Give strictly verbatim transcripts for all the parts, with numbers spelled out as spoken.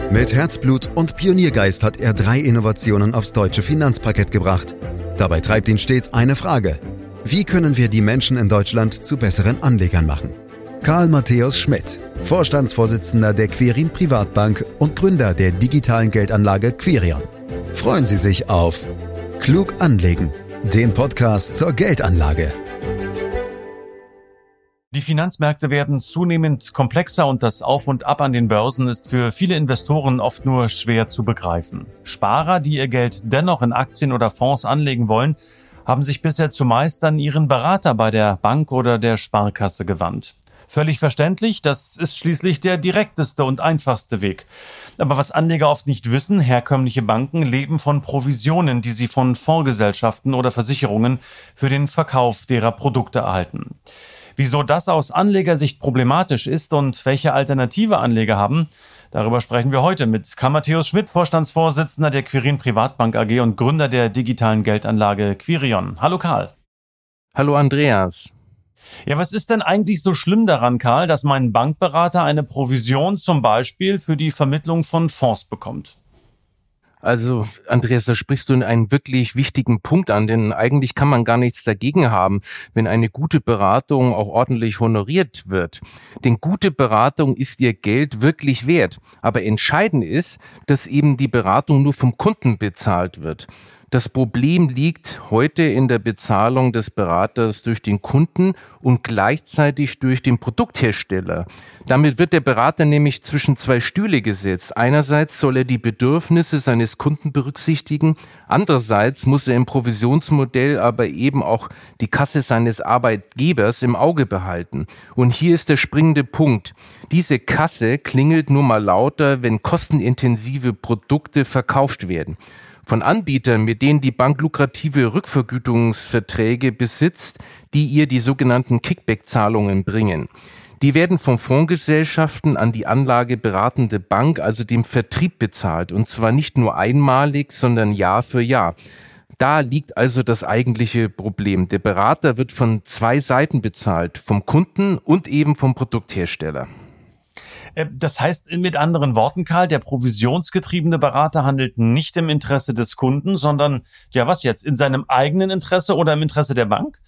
Mit Herzblut und Pioniergeist hat er drei Innovationen aufs deutsche Finanzparkett gebracht. Dabei treibt ihn stets eine Frage: Wie können wir die Menschen in Deutschland zu besseren Anlegern machen? Karl Matthäus Schmidt, Vorstandsvorsitzender der Quirin Privatbank und Gründer der digitalen Geldanlage Quirion. Freuen Sie sich auf Klug anlegen, den Podcast zur Geldanlage. Die Finanzmärkte werden zunehmend komplexer und das Auf und Ab an den Börsen ist für viele Investoren oft nur schwer zu begreifen. Sparer, die ihr Geld dennoch in Aktien oder Fonds anlegen wollen, haben sich bisher zumeist an ihren Berater bei der Bank oder der Sparkasse gewandt. Völlig verständlich, das ist schließlich der direkteste und einfachste Weg. Aber was Anleger oft nicht wissen, herkömmliche Banken leben von Provisionen, die sie von Fondsgesellschaften oder Versicherungen für den Verkauf derer Produkte erhalten. Wieso das aus Anlegersicht problematisch ist und welche alternative Anleger haben, darüber sprechen wir heute mit Karl Matthäus Schmidt, Vorstandsvorsitzender der Quirin Privatbank A G und Gründer der digitalen Geldanlage Quirion. Hallo Karl. Hallo Andreas. Ja, was ist denn eigentlich so schlimm daran, Karl, dass mein Bankberater eine Provision zum Beispiel für die Vermittlung von Fonds bekommt? Also, Andreas, da sprichst du einen wirklich wichtigen Punkt an, denn eigentlich kann man gar nichts dagegen haben, wenn eine gute Beratung auch ordentlich honoriert wird. Denn gute Beratung ist ihr Geld wirklich wert. Aber entscheidend ist, dass eben die Beratung nur vom Kunden bezahlt wird. Das Problem liegt heute in der Bezahlung des Beraters durch den Kunden und gleichzeitig durch den Produkthersteller. Damit wird der Berater nämlich zwischen zwei Stühle gesetzt. Einerseits soll er die Bedürfnisse seines Kunden berücksichtigen, andererseits muss er im Provisionsmodell aber eben auch die Kasse seines Arbeitgebers im Auge behalten. Und hier ist der springende Punkt. Diese Kasse klingelt nur mal lauter, wenn kostenintensive Produkte verkauft werden. Von Anbietern, mit denen die Bank lukrative Rückvergütungsverträge besitzt, die ihr die sogenannten Kickback-Zahlungen bringen. Die werden von Fondsgesellschaften an die anlageberatende Bank, also dem Vertrieb, bezahlt. Und zwar nicht nur einmalig, sondern Jahr für Jahr. Da liegt also das eigentliche Problem. Der Berater wird von zwei Seiten bezahlt, vom Kunden und eben vom Produkthersteller. Das heißt mit anderen Worten, Karl, der provisionsgetriebene Berater handelt nicht im Interesse des Kunden, sondern, ja was jetzt, in seinem eigenen Interesse oder im Interesse der Bank?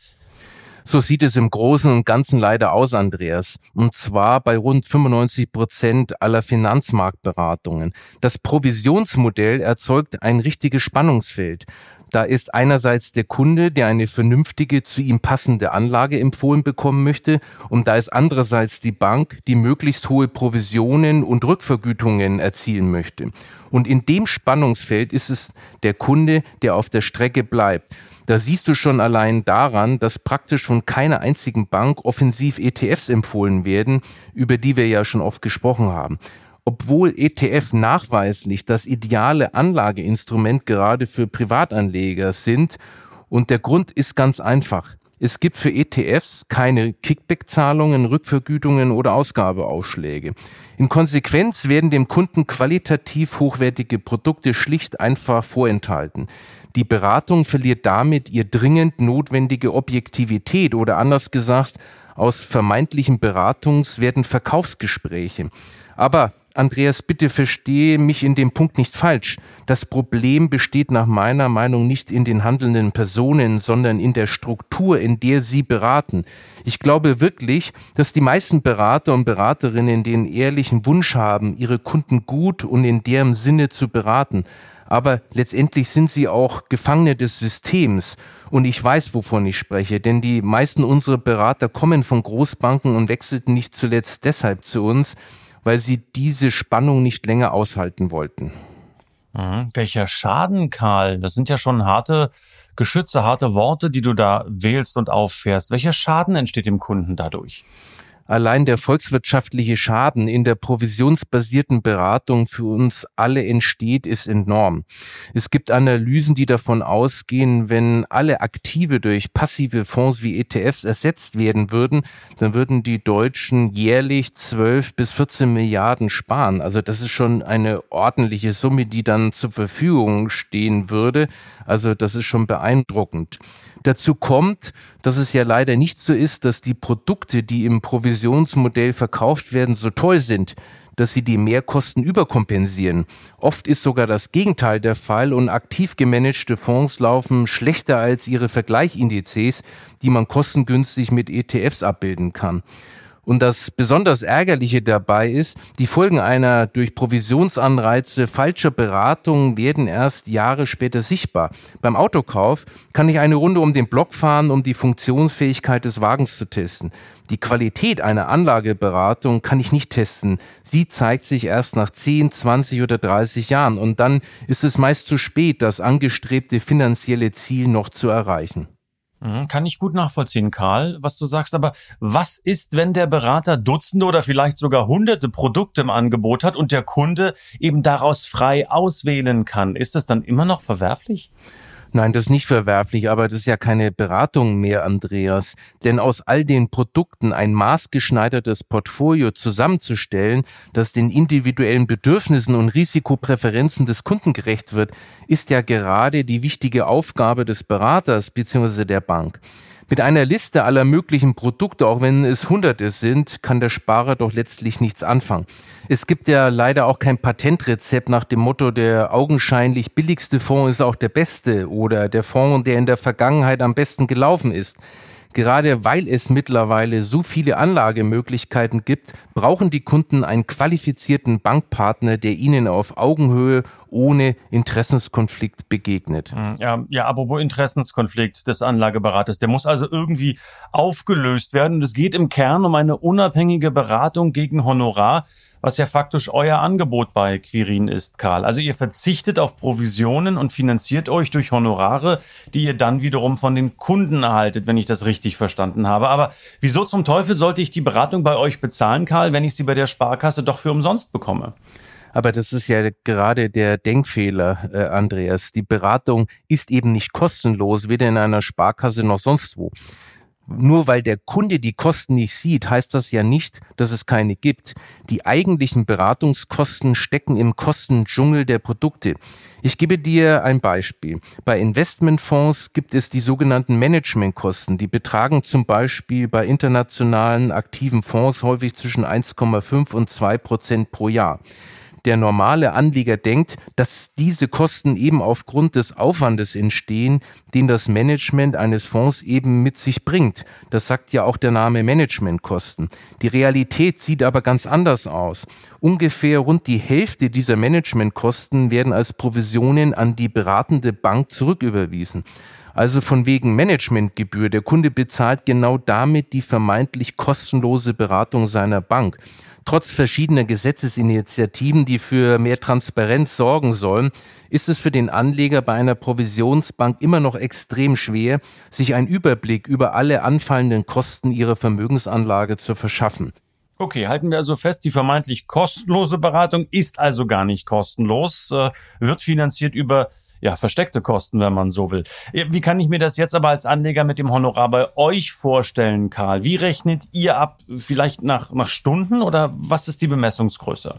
So sieht es im Großen und Ganzen leider aus, Andreas. Und zwar bei rund fünfundneunzig Prozent aller Finanzmarktberatungen. Das Provisionsmodell erzeugt ein richtiges Spannungsfeld. Da ist einerseits der Kunde, der eine vernünftige, zu ihm passende Anlage empfohlen bekommen möchte, und da ist andererseits die Bank, die möglichst hohe Provisionen und Rückvergütungen erzielen möchte. Und in dem Spannungsfeld ist es der Kunde, der auf der Strecke bleibt. Da siehst du schon allein daran, dass praktisch von keiner einzigen Bank offensiv E T Fs empfohlen werden, über die wir ja schon oft gesprochen haben. Obwohl E T F nachweislich das ideale Anlageinstrument gerade für Privatanleger sind. Und der Grund ist ganz einfach. Es gibt für E T Fs keine Kickback-Zahlungen, Rückvergütungen oder Ausgabeausschläge. In Konsequenz werden dem Kunden qualitativ hochwertige Produkte schlicht einfach vorenthalten. Die Beratung verliert damit ihr dringend notwendige Objektivität oder anders gesagt, aus vermeintlichen Beratungs werden Verkaufsgespräche. Aber Andreas, bitte verstehe mich in dem Punkt nicht falsch. Das Problem besteht nach meiner Meinung nicht in den handelnden Personen, sondern in der Struktur, in der sie beraten. Ich glaube wirklich, dass die meisten Berater und Beraterinnen den ehrlichen Wunsch haben, ihre Kunden gut und in deren Sinne zu beraten. Aber letztendlich sind sie auch Gefangene des Systems. Und ich weiß, wovon ich spreche, denn die meisten unserer Berater kommen von Großbanken und wechselten nicht zuletzt deshalb zu uns, weil sie diese Spannung nicht länger aushalten wollten. Mhm. Welcher Schaden, Karl? Das sind ja schon harte Geschütze, harte Worte, die du da wählst und auffährst. Welcher Schaden entsteht dem Kunden dadurch? Allein der volkswirtschaftliche Schaden in der provisionsbasierten Beratung für uns alle entsteht, ist enorm. Es gibt Analysen, die davon ausgehen, wenn alle Aktive durch passive Fonds wie E T Fs ersetzt werden würden, dann würden die Deutschen jährlich zwölf bis vierzehn Milliarden sparen. Also das ist schon eine ordentliche Summe, die dann zur Verfügung stehen würde. Also das ist schon beeindruckend. Dazu kommt, dass es ja leider nicht so ist, dass die Produkte, die im Provisionsmodell verkauft werden, so toll sind. dass sie die Mehrkosten überkompensieren. Oft ist sogar das Gegenteil der Fall und aktiv gemanagte Fonds laufen schlechter als ihre Vergleichindizes, die man kostengünstig mit E T Fs abbilden kann. Und das besonders Ärgerliche dabei ist, die Folgen einer durch Provisionsanreize falscher Beratung werden erst Jahre später sichtbar. Beim Autokauf kann ich eine Runde um den Block fahren, um die Funktionsfähigkeit des Wagens zu testen. Die Qualität einer Anlageberatung kann ich nicht testen. Sie zeigt sich erst nach zehn, zwanzig oder dreißig Jahren. Und dann ist es meist zu spät, das angestrebte finanzielle Ziel noch zu erreichen. Kann ich gut nachvollziehen, Karl, was du sagst. Aber was ist, wenn der Berater Dutzende oder vielleicht sogar hunderte Produkte im Angebot hat und der Kunde eben daraus frei auswählen kann? Ist das dann immer noch verwerflich? Nein, das ist nicht verwerflich, aber das ist ja keine Beratung mehr, Andreas. Denn aus all den Produkten ein maßgeschneidertes Portfolio zusammenzustellen, das den individuellen Bedürfnissen und Risikopräferenzen des Kunden gerecht wird, ist ja gerade die wichtige Aufgabe des Beraters bzw. der Bank. Mit einer Liste aller möglichen Produkte, auch wenn es Hunderte sind, kann der Sparer doch letztlich nichts anfangen. Es gibt ja leider auch kein Patentrezept nach dem Motto, der augenscheinlich billigste Fonds ist auch der beste oder der Fonds, der in der Vergangenheit am besten gelaufen ist. Gerade weil es mittlerweile so viele Anlagemöglichkeiten gibt, brauchen die Kunden einen qualifizierten Bankpartner, der ihnen auf Augenhöhe ohne Interessenskonflikt begegnet. Ja, ja, apropos Interessenskonflikt des Anlageberaters, der muss also irgendwie aufgelöst werden. Und es geht im Kern um eine unabhängige Beratung gegen Honorar, was ja faktisch euer Angebot bei Quirin ist, Karl. Also ihr verzichtet auf Provisionen und finanziert euch durch Honorare, die ihr dann wiederum von den Kunden erhaltet, wenn ich das richtig verstanden habe. Aber wieso zum Teufel sollte ich die Beratung bei euch bezahlen, Karl, wenn ich sie bei der Sparkasse doch für umsonst bekomme? Aber das ist ja gerade der Denkfehler, äh, Andreas. Die Beratung ist eben nicht kostenlos, weder in einer Sparkasse noch sonst wo. Nur weil der Kunde die Kosten nicht sieht, heißt das ja nicht, dass es keine gibt. Die eigentlichen Beratungskosten stecken im Kostendschungel der Produkte. Ich gebe dir ein Beispiel. Bei Investmentfonds gibt es die sogenannten Managementkosten. Die betragen zum Beispiel bei internationalen aktiven Fonds häufig zwischen eins Komma fünf und zwei Prozent pro Jahr. Der normale Anleger denkt, dass diese Kosten eben aufgrund des Aufwandes entstehen, den das Management eines Fonds eben mit sich bringt. Das sagt ja auch der Name Managementkosten. Die Realität sieht aber ganz anders aus. Ungefähr rund die Hälfte dieser Managementkosten werden als Provisionen an die beratende Bank zurücküberwiesen. Also von wegen Managementgebühr. Der Kunde bezahlt genau damit die vermeintlich kostenlose Beratung seiner Bank. Trotz verschiedener Gesetzesinitiativen, die für mehr Transparenz sorgen sollen, ist es für den Anleger bei einer Provisionsbank immer noch extrem schwer, sich einen Überblick über alle anfallenden Kosten ihrer Vermögensanlage zu verschaffen. Okay, halten wir also fest, die vermeintlich kostenlose Beratung ist also gar nicht kostenlos, äh, wird finanziert über ja, versteckte Kosten, wenn man so will. Wie kann ich mir das jetzt aber als Anleger mit dem Honorar bei euch vorstellen, Karl? Wie rechnet ihr ab? Vielleicht nach, nach Stunden oder was ist die Bemessungsgröße?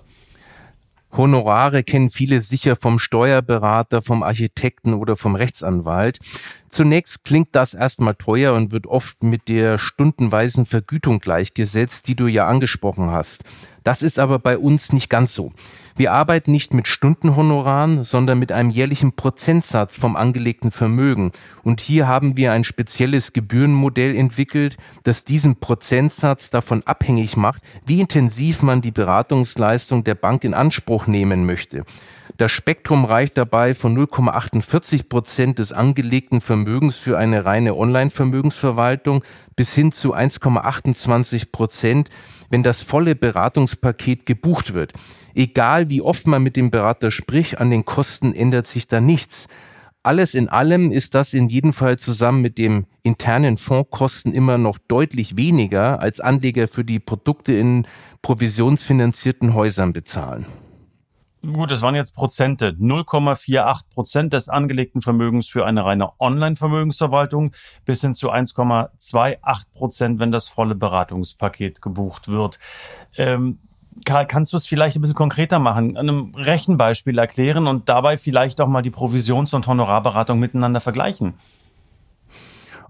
Honorare kennen viele sicher vom Steuerberater, vom Architekten oder vom Rechtsanwalt. Zunächst klingt das erstmal teuer und wird oft mit der stundenweisen Vergütung gleichgesetzt, die du ja angesprochen hast. Das ist aber bei uns nicht ganz so. Wir arbeiten nicht mit Stundenhonoraren, sondern mit einem jährlichen Prozentsatz vom angelegten Vermögen. Und hier haben wir ein spezielles Gebührenmodell entwickelt, das diesen Prozentsatz davon abhängig macht, wie intensiv man die Beratungsleistung der Bank in Anspruch nehmen möchte. Das Spektrum reicht dabei von null Komma achtundvierzig Prozent des angelegten Vermögens für eine reine Online-Vermögensverwaltung bis hin zu eins Komma achtundzwanzig Prozent, wenn das volle Beratungspaket gebucht wird. Egal wie oft man mit dem Berater spricht, an den Kosten ändert sich da nichts. Alles in allem ist das in jedem Fall zusammen mit dem internen Fondskosten immer noch deutlich weniger, als Anleger für die Produkte in provisionsfinanzierten Häusern bezahlen. Gut, das waren jetzt Prozente. null Komma achtundvierzig Prozent des angelegten Vermögens für eine reine Online-Vermögensverwaltung bis hin zu eins Komma achtundzwanzig Prozent, wenn das volle Beratungspaket gebucht wird. Ähm, Karl, kannst du es vielleicht ein bisschen konkreter machen, an einem Rechenbeispiel erklären und dabei vielleicht auch mal die Provisions- und Honorarberatung miteinander vergleichen?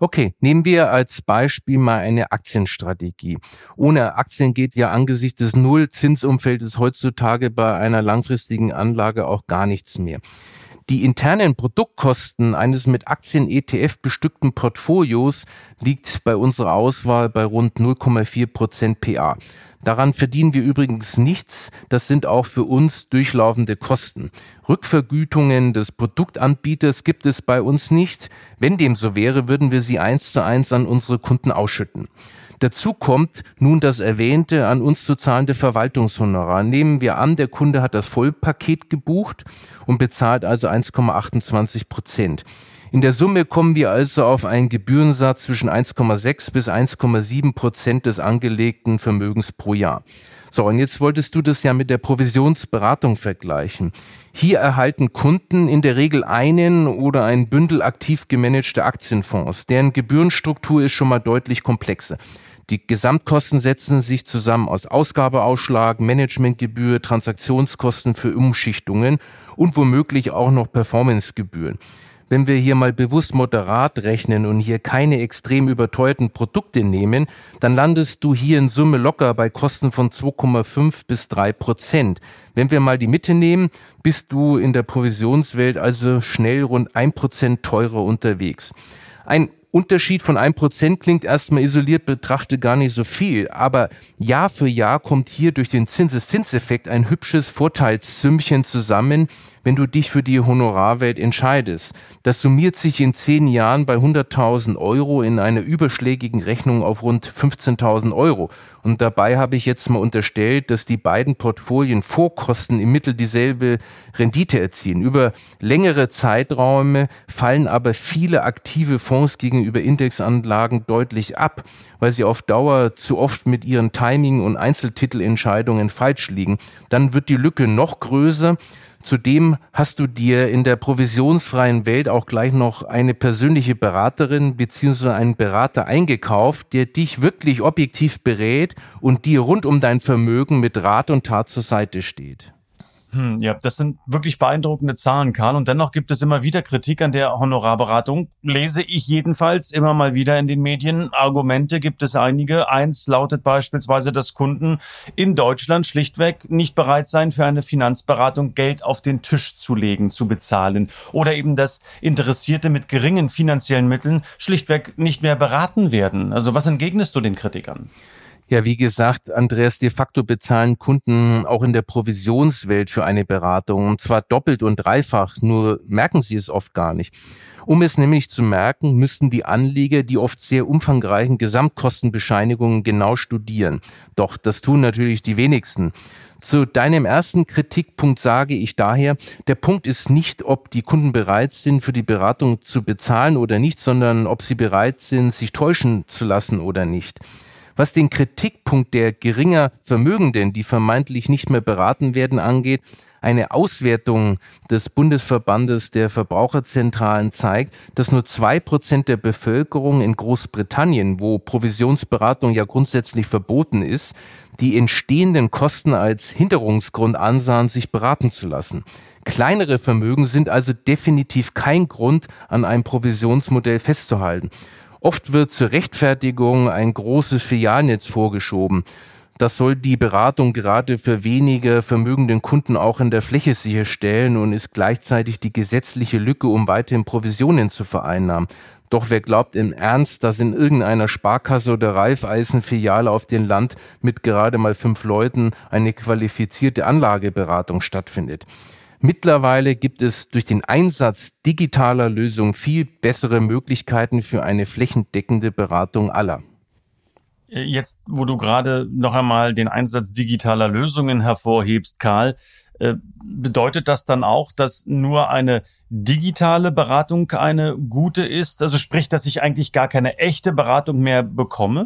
Okay, nehmen wir als Beispiel mal eine Aktienstrategie. Ohne Aktien geht ja angesichts des Nullzinsumfeldes heutzutage bei einer langfristigen Anlage auch gar nichts mehr. Die internen Produktkosten eines mit Aktien-E T F bestückten Portfolios liegt bei unserer Auswahl bei rund null Komma vier Prozent P A. Daran verdienen wir übrigens nichts, das sind auch für uns durchlaufende Kosten. Rückvergütungen des Produktanbieters gibt es bei uns nicht. Wenn dem so wäre, würden wir sie eins zu eins an unsere Kunden ausschütten. Dazu kommt nun das erwähnte an uns zu zahlende Verwaltungshonorar. Nehmen wir an, der Kunde hat das Vollpaket gebucht und bezahlt also eins Komma achtundzwanzig Prozent. In der Summe kommen wir also auf einen Gebührensatz zwischen eins Komma sechs bis eins Komma sieben Prozent des angelegten Vermögens pro Jahr. So, und jetzt wolltest du das ja mit der Provisionsberatung vergleichen. Hier erhalten Kunden in der Regel einen oder ein Bündel aktiv gemanagter Aktienfonds. Deren Gebührenstruktur ist schon mal deutlich komplexer. Die Gesamtkosten setzen sich zusammen aus Ausgabeausschlag, Managementgebühr, Transaktionskosten für Umschichtungen und womöglich auch noch Performancegebühren. Wenn wir hier mal bewusst moderat rechnen und hier keine extrem überteuerten Produkte nehmen, dann landest du hier in Summe locker bei Kosten von zwei Komma fünf bis drei Prozent. Wenn wir mal die Mitte nehmen, bist du in der Provisionswelt also schnell rund ein Prozent teurer unterwegs. Ein Unterschied von ein Prozent klingt erstmal isoliert betrachtet gar nicht so viel, aber Jahr für Jahr kommt hier durch den Zinseszinseffekt ein hübsches Vorteilssümmchen zusammen, wenn du dich für die Honorarwelt entscheidest. Das summiert sich in zehn Jahren bei hunderttausend Euro in einer überschlägigen Rechnung auf rund fünfzehntausend Euro. Und dabei habe ich jetzt mal unterstellt, dass die beiden Portfolien Vorkosten im Mittel dieselbe Rendite erzielen. Über längere Zeiträume fallen aber viele aktive Fonds gegenüber Indexanlagen deutlich ab, weil sie auf Dauer zu oft mit ihren Timing- und Einzeltitelentscheidungen falsch liegen. Dann wird die Lücke noch größer. Zudem hast du dir in der provisionsfreien Welt auch gleich noch eine persönliche Beraterin bzw. einen Berater eingekauft, der dich wirklich objektiv berät und dir rund um dein Vermögen mit Rat und Tat zur Seite steht. Hm, ja, das sind wirklich beeindruckende Zahlen, Karl. Und dennoch gibt es immer wieder Kritik an der Honorarberatung. Lese ich jedenfalls immer mal wieder in den Medien. Argumente gibt es einige. Eins lautet beispielsweise, dass Kunden in Deutschland schlichtweg nicht bereit seien, für eine Finanzberatung Geld auf den Tisch zu legen, zu bezahlen. Oder eben, dass Interessierte mit geringen finanziellen Mitteln schlichtweg nicht mehr beraten werden. Also was entgegnest du den Kritikern? Ja, wie gesagt, Andreas, de facto bezahlen Kunden auch in der Provisionswelt für eine Beratung, und zwar doppelt und dreifach, nur merken sie es oft gar nicht. Um es nämlich zu merken, müssten die Anleger die oft sehr umfangreichen Gesamtkostenbescheinigungen genau studieren. Doch das tun natürlich die wenigsten. Zu deinem ersten Kritikpunkt sage ich daher, der Punkt ist nicht, ob die Kunden bereit sind, für die Beratung zu bezahlen oder nicht, sondern ob sie bereit sind, sich täuschen zu lassen oder nicht. Was den Kritikpunkt der geringer Vermögenden, die vermeintlich nicht mehr beraten werden, angeht, eine Auswertung des Bundesverbandes der Verbraucherzentralen zeigt, dass nur zwei Prozent der Bevölkerung in Großbritannien, wo Provisionsberatung ja grundsätzlich verboten ist, die entstehenden Kosten als Hinderungsgrund ansahen, sich beraten zu lassen. Kleinere Vermögen sind also definitiv kein Grund, an einem Provisionsmodell festzuhalten. Oft wird zur Rechtfertigung ein großes Filialnetz vorgeschoben. Das soll die Beratung gerade für weniger vermögenden Kunden auch in der Fläche sicherstellen und ist gleichzeitig die gesetzliche Lücke, um weiterhin Provisionen zu vereinnahmen. Doch wer glaubt im Ernst, dass in irgendeiner Sparkasse oder Raiffeisen-Filiale auf dem Land mit gerade mal fünf Leuten eine qualifizierte Anlageberatung stattfindet? Mittlerweile gibt es durch den Einsatz digitaler Lösungen viel bessere Möglichkeiten für eine flächendeckende Beratung aller. Jetzt, wo du gerade noch einmal den Einsatz digitaler Lösungen hervorhebst, Karl, bedeutet das dann auch, dass nur eine digitale Beratung eine gute ist? Also sprich, dass ich eigentlich gar keine echte Beratung mehr bekomme?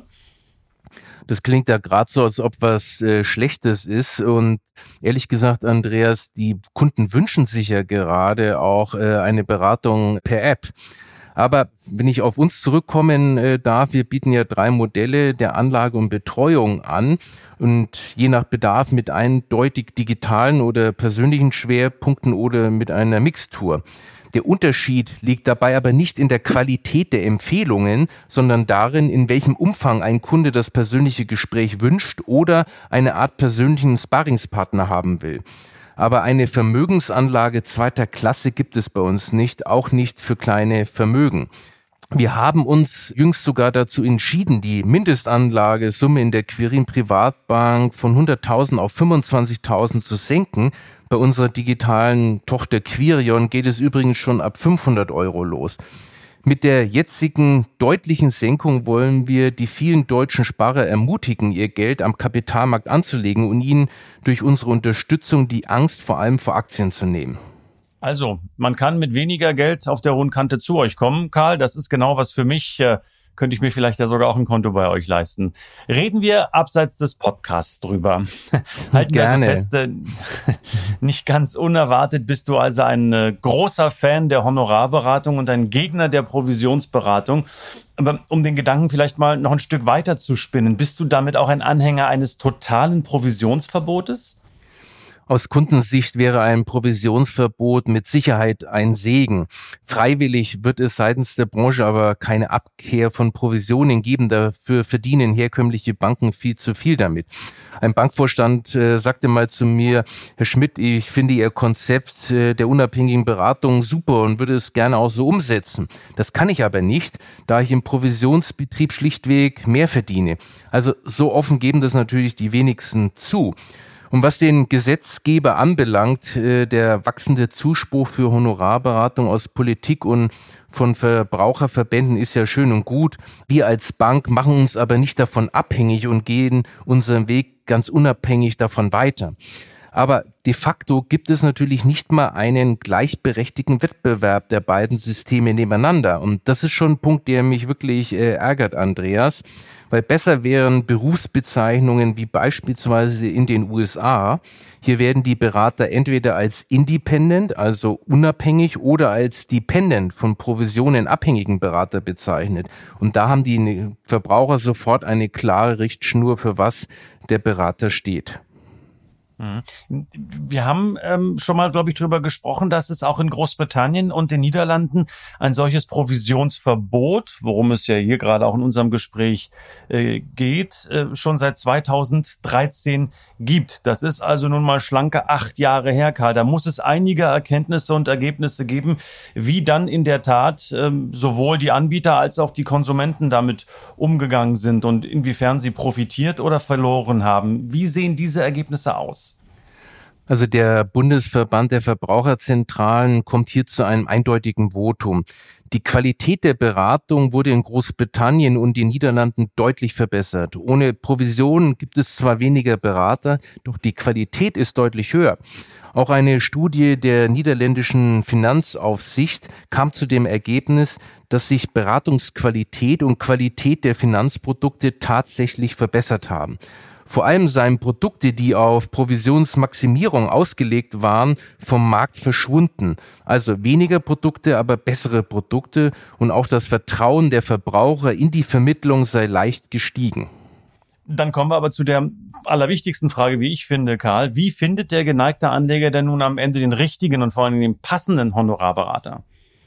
Das klingt ja gerade so, als ob was äh, Schlechtes ist. Und ehrlich gesagt, Andreas, die Kunden wünschen sich ja gerade auch äh, eine Beratung per App. Aber wenn ich auf uns zurückkommen äh, darf, wir bieten ja drei Modelle der Anlage und Betreuung an und je nach Bedarf mit eindeutig digitalen oder persönlichen Schwerpunkten oder mit einer Mixtur. Der Unterschied liegt dabei aber nicht in der Qualität der Empfehlungen, sondern darin, in welchem Umfang ein Kunde das persönliche Gespräch wünscht oder eine Art persönlichen Sparringspartner haben will. Aber eine Vermögensanlage zweiter Klasse gibt es bei uns nicht, auch nicht für kleine Vermögen. Wir haben uns jüngst sogar dazu entschieden, die Mindestanlagesumme in der Quirin Privatbank von hunderttausend auf fünfundzwanzigtausend zu senken. Bei unserer digitalen Tochter Quirion geht es übrigens schon ab fünfhundert Euro los. Mit der jetzigen deutlichen Senkung wollen wir die vielen deutschen Sparer ermutigen, ihr Geld am Kapitalmarkt anzulegen und ihnen durch unsere Unterstützung die Angst vor allem vor Aktien zu nehmen. Also, man kann mit weniger Geld auf der hohen Kante zu euch kommen. Karl, das ist genau was für mich. Äh, könnte ich mir vielleicht ja sogar auch ein Konto bei euch leisten. Reden wir abseits des Podcasts drüber. Halten Gerne. wir also fest, äh, nicht ganz unerwartet bist du also ein äh, großer Fan der Honorarberatung und ein Gegner der Provisionsberatung. Aber um den Gedanken vielleicht mal noch ein Stück weiter zu spinnen, bist du damit auch ein Anhänger eines totalen Provisionsverbotes? Aus Kundensicht wäre ein Provisionsverbot mit Sicherheit ein Segen. Freiwillig wird es seitens der Branche aber keine Abkehr von Provisionen geben. Dafür verdienen herkömmliche Banken viel zu viel damit. Ein Bankvorstand äh, sagte mal zu mir: Herr Schmidt, ich finde Ihr Konzept äh, der unabhängigen Beratung super und würde es gerne auch so umsetzen. Das kann ich aber nicht, da ich im Provisionsbetrieb schlichtweg mehr verdiene. Also so offen geben das natürlich die wenigsten zu. Und was den Gesetzgeber anbelangt, der wachsende Zuspruch für Honorarberatung aus Politik und von Verbraucherverbänden ist ja schön und gut. Wir als Bank machen uns aber nicht davon abhängig und gehen unseren Weg ganz unabhängig davon weiter. Aber de facto gibt es natürlich nicht mal einen gleichberechtigten Wettbewerb der beiden Systeme nebeneinander. Und das ist schon ein Punkt, der mich wirklich äh, ärgert, Andreas. Weil besser wären Berufsbezeichnungen wie beispielsweise in den U S A. Hier werden die Berater entweder als independent, also unabhängig, oder als dependent, von Provisionen abhängigen Berater bezeichnet. Und da haben die Verbraucher sofort eine klare Richtschnur, für was der Berater steht. Wir haben ähm, schon mal, glaube ich, darüber gesprochen, dass es auch in Großbritannien und den Niederlanden ein solches Provisionsverbot, worum es ja hier gerade auch in unserem Gespräch äh, geht, äh, schon seit zweitausenddreizehn gibt. Das ist also nun mal schlanke acht Jahre her, Karl. Da muss es einige Erkenntnisse und Ergebnisse geben, wie dann in der Tat ähm, sowohl die Anbieter als auch die Konsumenten damit umgegangen sind und inwiefern sie profitiert oder verloren haben. Wie sehen diese Ergebnisse aus? Also der Bundesverband der Verbraucherzentralen kommt hier zu einem eindeutigen Votum. Die Qualität der Beratung wurde in Großbritannien und den Niederlanden deutlich verbessert. Ohne Provisionen gibt es zwar weniger Berater, doch die Qualität ist deutlich höher. Auch eine Studie der niederländischen Finanzaufsicht kam zu dem Ergebnis, dass sich Beratungsqualität und Qualität der Finanzprodukte tatsächlich verbessert haben. Vor allem seien Produkte, die auf Provisionsmaximierung ausgelegt waren, vom Markt verschwunden. Also weniger Produkte, aber bessere Produkte, und auch das Vertrauen der Verbraucher in die Vermittlung sei leicht gestiegen. Dann kommen wir aber zu der allerwichtigsten Frage, wie ich finde, Karl. Wie findet der geneigte Anleger denn nun am Ende den richtigen und vor allem den passenden Honorarberater?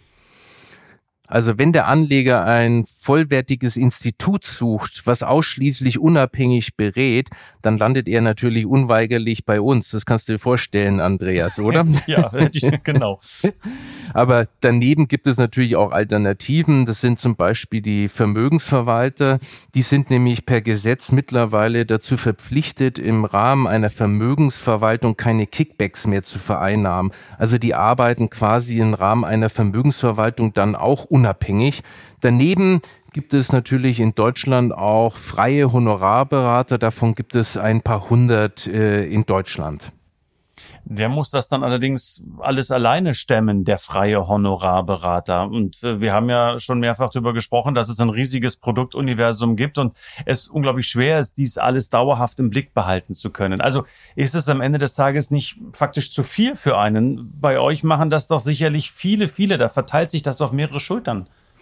Also wenn der Anleger ein vollwertiges Institut sucht, was ausschließlich unabhängig berät, dann landet er natürlich unweigerlich bei uns. Das kannst du dir vorstellen, Andreas, oder? Ja, genau. Aber daneben gibt es natürlich auch Alternativen. Das sind zum Beispiel die Vermögensverwalter. Die sind nämlich per Gesetz mittlerweile dazu verpflichtet, im Rahmen einer Vermögensverwaltung keine Kickbacks mehr zu vereinnahmen. Also die arbeiten quasi im Rahmen einer Vermögensverwaltung dann auch unabhängig. Daneben gibt es natürlich in Deutschland auch freie Honorarberater. Davon gibt es ein paar hundert äh, in Deutschland. Der muss das dann allerdings alles alleine stemmen, der freie Honorarberater. Und wir haben ja schon mehrfach darüber gesprochen, dass es ein riesiges Produktuniversum gibt und es unglaublich schwer ist, dies alles dauerhaft im Blick behalten zu können. Also ist es am Ende des Tages nicht faktisch zu viel für einen? Bei euch machen das doch sicherlich viele, viele. Da verteilt sich das auf mehrere Schultern.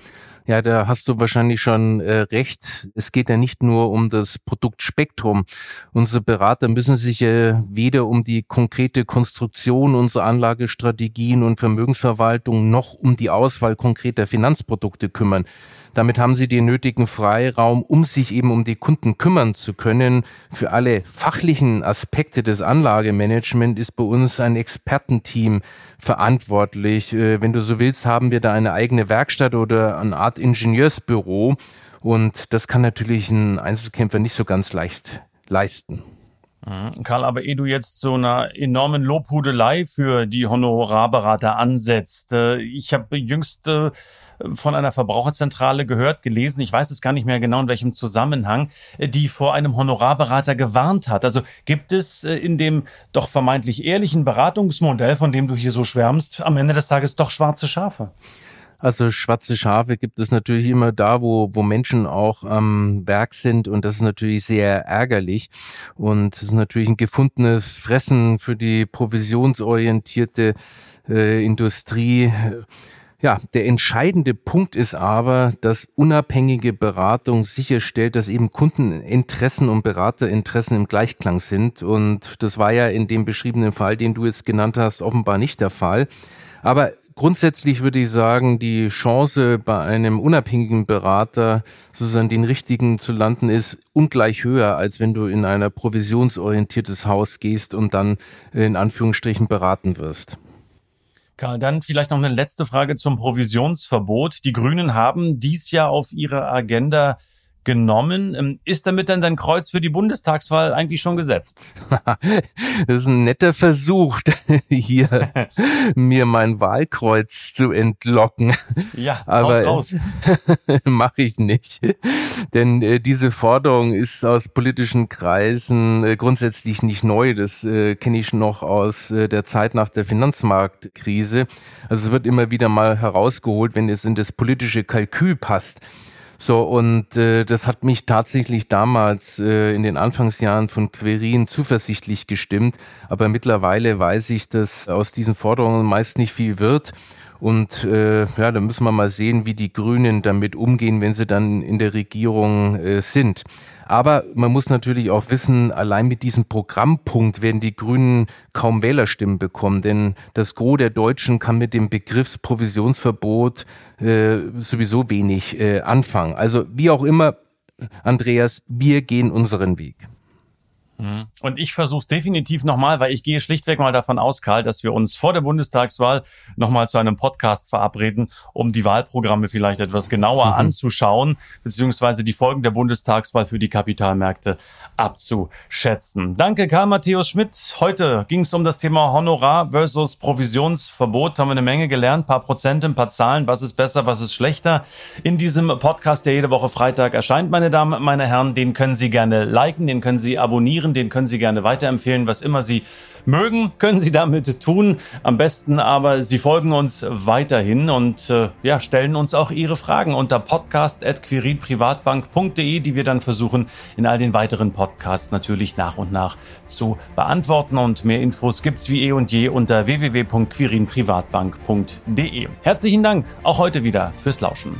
Ja, da hast du wahrscheinlich schon äh, recht. Es geht ja nicht nur um das Produktspektrum. Unsere Berater müssen sich ja weder um die konkrete Konstruktion unserer Anlagestrategien und Vermögensverwaltung noch um die Auswahl konkreter Finanzprodukte kümmern. Damit haben sie den nötigen Freiraum, um sich eben um die Kunden kümmern zu können. Für alle fachlichen Aspekte des Anlagemanagements ist bei uns ein Expertenteam verantwortlich. Wenn du so willst, haben wir da eine eigene Werkstatt oder eine Art Ingenieursbüro. Und das kann natürlich ein Einzelkämpfer nicht so ganz leicht leisten. Karl, aber ehe du jetzt so einer enormen Lobhudelei für die Honorarberater ansetzt, ich habe jüngst von einer Verbraucherzentrale gehört, gelesen, ich weiß es gar nicht mehr genau in welchem Zusammenhang, die vor einem Honorarberater gewarnt hat. Also gibt es in dem doch vermeintlich ehrlichen Beratungsmodell, von dem du hier so schwärmst, am Ende des Tages doch schwarze Schafe? Also schwarze Schafe gibt es natürlich immer da, wo wo Menschen auch am Werk sind, und das ist natürlich sehr ärgerlich, und es ist natürlich ein gefundenes Fressen für die provisionsorientierte äh, Industrie. Ja, der entscheidende Punkt ist aber, dass unabhängige Beratung sicherstellt, dass eben Kundeninteressen und Beraterinteressen im Gleichklang sind, und das war ja in dem beschriebenen Fall, den du jetzt genannt hast, offenbar nicht der Fall. Aber grundsätzlich würde ich sagen, die Chance bei einem unabhängigen Berater, sozusagen den richtigen zu landen, ist ungleich höher, als wenn du in ein provisionsorientiertes Haus gehst und dann in Anführungsstrichen beraten wirst. Karl, dann vielleicht noch eine letzte Frage zum Provisionsverbot. Die Grünen haben dies Jahr auf ihre Agenda genommen. Ist damit dann dein Kreuz für die Bundestagswahl eigentlich schon gesetzt? Das ist ein netter Versuch, hier mir mein Wahlkreuz zu entlocken. Ja, aber raus, raus. Mache ich nicht. Denn äh, diese Forderung ist aus politischen Kreisen äh, grundsätzlich nicht neu. Das äh, kenne ich noch aus äh, der Zeit nach der Finanzmarktkrise. Also es wird immer wieder mal herausgeholt, wenn es in das politische Kalkül passt. So, und äh, das hat mich tatsächlich damals äh, in den Anfangsjahren von Quirin zuversichtlich gestimmt. Aber mittlerweile weiß ich, dass aus diesen Forderungen meist nicht viel wird. Und äh, ja, da müssen wir mal sehen, wie die Grünen damit umgehen, wenn sie dann in der Regierung äh, sind. Aber man muss natürlich auch wissen, allein mit diesem Programmpunkt werden die Grünen kaum Wählerstimmen bekommen, denn das Gros der Deutschen kann mit dem Begriffsprovisionsverbot äh, sowieso wenig äh, anfangen. Also wie auch immer, Andreas, wir gehen unseren Weg. Und ich versuche es definitiv nochmal, weil ich gehe schlichtweg mal davon aus, Karl, dass wir uns vor der Bundestagswahl nochmal zu einem Podcast verabreden, um die Wahlprogramme vielleicht etwas genauer mhm. anzuschauen, beziehungsweise die Folgen der Bundestagswahl für die Kapitalmärkte abzuschätzen. Danke, Karl Matthäus Schmidt. Heute ging es um das Thema Honorar versus Provisionsverbot. Haben wir eine Menge gelernt, ein paar Prozente, ein paar Zahlen, was ist besser, was ist schlechter. In diesem Podcast, der jede Woche Freitag erscheint, meine Damen, meine Herren, den können Sie gerne liken, den können Sie abonnieren, den können Sie gerne weiterempfehlen, was immer Sie mögen, können Sie damit tun. Am besten aber, Sie folgen uns weiterhin und äh, ja, stellen uns auch Ihre Fragen unter podcast at quirin privatbank punkt de, die wir dann versuchen, in all den weiteren Podcasts natürlich nach und nach zu beantworten. Und mehr Infos gibt's wie eh und je unter w w w punkt quirin privatbank punkt de. Herzlichen Dank auch heute wieder fürs Lauschen.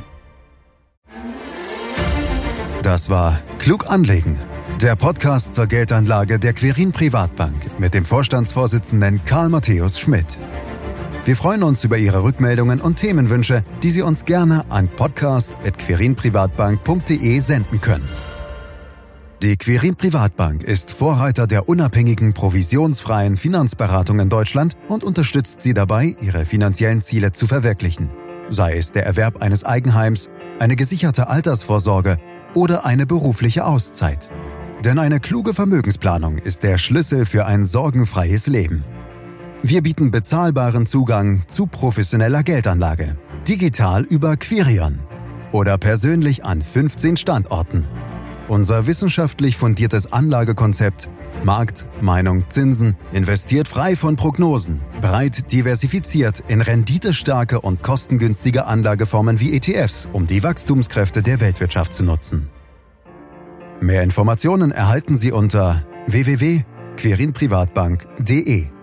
Das war Klug anlegen, der Podcast zur Geldanlage der Quirin Privatbank mit dem Vorstandsvorsitzenden Karl Matthäus Schmidt. Wir freuen uns über Ihre Rückmeldungen und Themenwünsche, die Sie uns gerne an podcast at quirin privatbank punkt de senden können. Die Quirin Privatbank ist Vorreiter der unabhängigen provisionsfreien Finanzberatung in Deutschland und unterstützt Sie dabei, Ihre finanziellen Ziele zu verwirklichen. Sei es der Erwerb eines Eigenheims, eine gesicherte Altersvorsorge oder eine berufliche Auszeit. Denn eine kluge Vermögensplanung ist der Schlüssel für ein sorgenfreies Leben. Wir bieten bezahlbaren Zugang zu professioneller Geldanlage, digital über Quirion oder persönlich an fünfzehn Standorten. Unser wissenschaftlich fundiertes Anlagekonzept Markt, Meinung, Zinsen investiert frei von Prognosen, breit diversifiziert in renditestarke und kostengünstige Anlageformen wie E T Fs, um die Wachstumskräfte der Weltwirtschaft zu nutzen. Mehr Informationen erhalten Sie unter w w w punkt quirin privatbank punkt de.